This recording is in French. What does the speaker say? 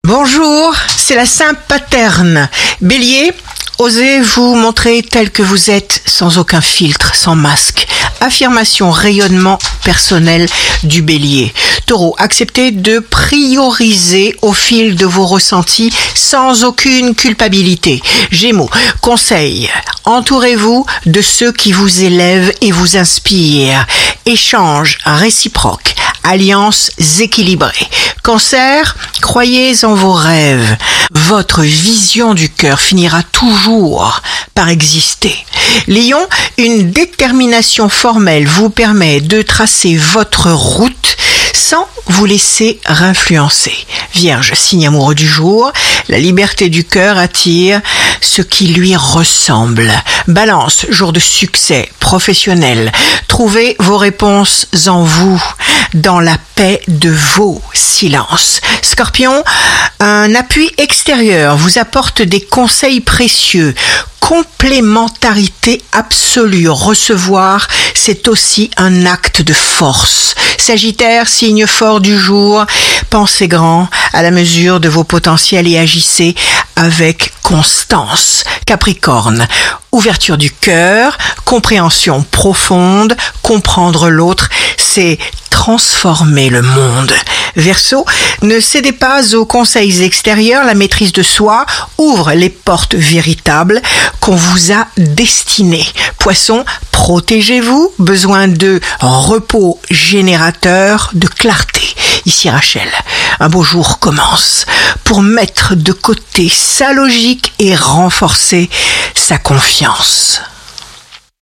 Bonjour, c'est la Saint Paterne. Bélier, osez vous montrer tel que vous êtes, sans aucun filtre, sans masque. Affirmation, rayonnement personnel du Bélier. Taureau, acceptez de prioriser au fil de vos ressentis sans aucune culpabilité. Gémeaux, conseil, entourez-vous de ceux qui vous élèvent et vous inspirent. Échange réciproque, alliances équilibrées. Cancer, croyez en vos rêves. Votre vision du cœur finira toujours par exister. Lion, une détermination formelle vous permet de tracer votre route sans vous laisser influencer. Vierge, signe amoureux du jour, la liberté du cœur attire ce qui lui ressemble. Balance, jour de succès professionnel. Trouvez vos réponses en vous, dans la paix de vos silences. Scorpion, un appui extérieur vous apporte des conseils précieux. Complémentarité absolue. Recevoir, c'est aussi un acte de force. Sagittaire, signe fort du jour, pensez grand à la mesure de vos potentiels et agissez avec constance. Capricorne, ouverture du cœur, compréhension profonde, comprendre l'autre, c'est transformer le monde. Verseau, ne cédez pas aux conseils extérieurs, la maîtrise de soi ouvre les portes véritables qu'on vous a destinées. Poisson, protégez-vous, besoin de repos générateur, de clarté. Ici Rachel, un beau jour commence pour mettre de côté sa logique et renforcer sa confiance.